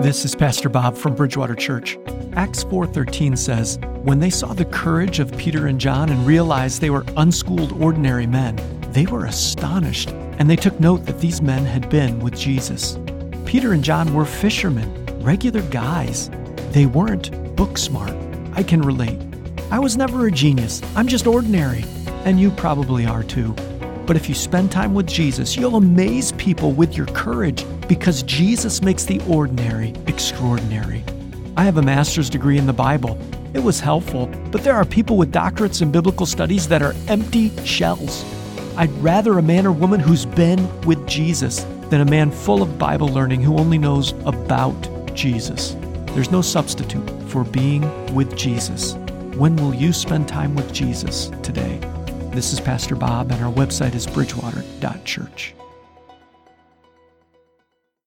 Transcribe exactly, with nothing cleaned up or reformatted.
This is Pastor Bob from Bridgewater Church. Acts four thirteen says, "When they saw the courage of Peter and John and realized they were unschooled ordinary men, they were astonished, and they took note that these men had been with Jesus." Peter and John were fishermen, regular guys. They weren't book smart. I can relate. I was never a genius. I'm just ordinary. And you probably are too. But if you spend time with Jesus, you'll amaze people with your courage because Jesus makes the ordinary extraordinary. I have a master's degree in the Bible. It was helpful, but there are people with doctorates in biblical studies that are empty shells. I'd rather a man or woman who's been with Jesus than a man full of Bible learning who only knows about Jesus. There's no substitute for being with Jesus. When will you spend time with Jesus today? This is Pastor Bob, and our website is bridgewater dot church.